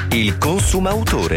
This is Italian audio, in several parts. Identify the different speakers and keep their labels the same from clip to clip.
Speaker 1: Il consumautore.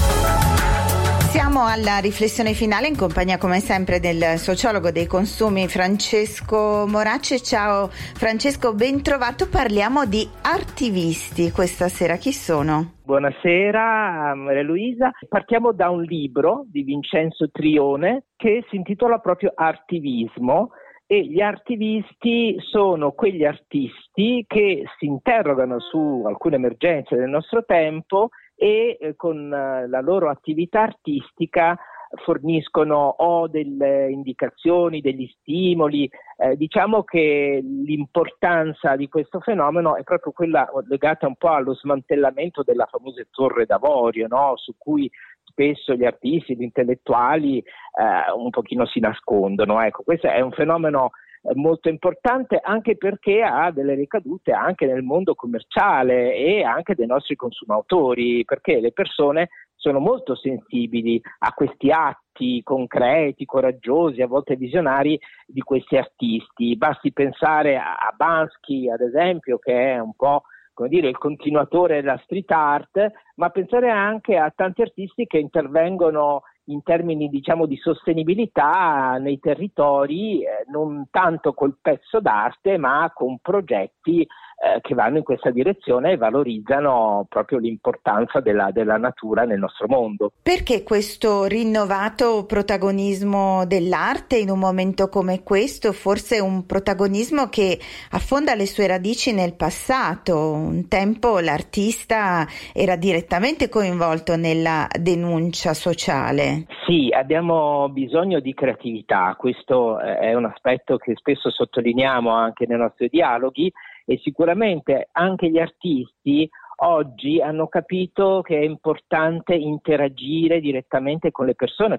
Speaker 2: Siamo alla riflessione finale in compagnia come sempre del sociologo dei consumi Francesco Moracci. Ciao Francesco, ben trovato. Parliamo di artivisti questa sera. Chi sono?
Speaker 3: Buonasera Maria Luisa. Partiamo da un libro di Vincenzo Trione che si intitola proprio Artivismo. E gli artivisti sono quegli artisti che si interrogano su alcune emergenze del nostro tempo e con la loro attività artistica forniscono o delle indicazioni, degli stimoli. Diciamo che l'importanza di questo fenomeno è proprio quella legata un po' allo smantellamento della famosa torre d'avorio, no? Su cui spesso gli artisti, gli intellettuali un pochino si nascondono. Ecco, questo è un fenomeno molto importante anche perché ha delle ricadute anche nel mondo commerciale e anche dei nostri consumatori, perché le persone sono molto sensibili a questi atti concreti, coraggiosi, a volte visionari di questi artisti. Basti pensare a Bansky, ad esempio, che è un po' come dire il continuatore della street art, ma pensare anche a tanti artisti che intervengono in termini, diciamo, di sostenibilità nei territori, non tanto col pezzo d'arte, ma con progetti che vanno in questa direzione e valorizzano proprio l'importanza della natura nel nostro mondo.
Speaker 2: Perché questo rinnovato protagonismo dell'arte in un momento come questo? Forse un protagonismo che affonda le sue radici nel passato. Un tempo l'artista era direttamente coinvolto nella denuncia sociale.
Speaker 3: Sì, abbiamo bisogno di creatività, questo è un aspetto che spesso sottolineiamo anche nei nostri dialoghi. E sicuramente anche gli artisti oggi hanno capito che è importante interagire direttamente con le persone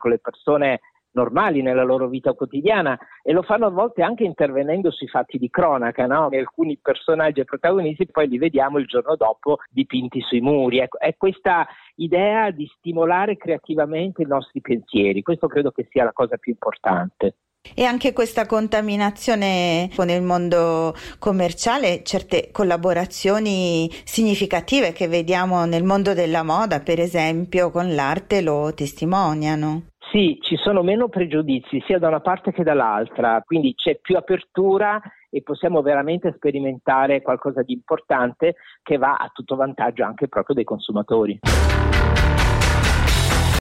Speaker 3: normali nella loro vita quotidiana, e lo fanno a volte anche intervenendo sui fatti di cronaca, no? Alcuni personaggi e protagonisti poi li vediamo il giorno dopo dipinti sui muri. Ecco, è questa idea di stimolare creativamente i nostri pensieri, questo credo che sia la cosa più importante.
Speaker 2: E anche questa contaminazione con il mondo commerciale, certe collaborazioni significative che vediamo nel mondo della moda, per esempio, con l'arte lo testimoniano.
Speaker 3: Sì, ci sono meno pregiudizi sia da una parte che dall'altra, quindi c'è più apertura e possiamo veramente sperimentare qualcosa di importante che va a tutto vantaggio anche proprio dei consumatori.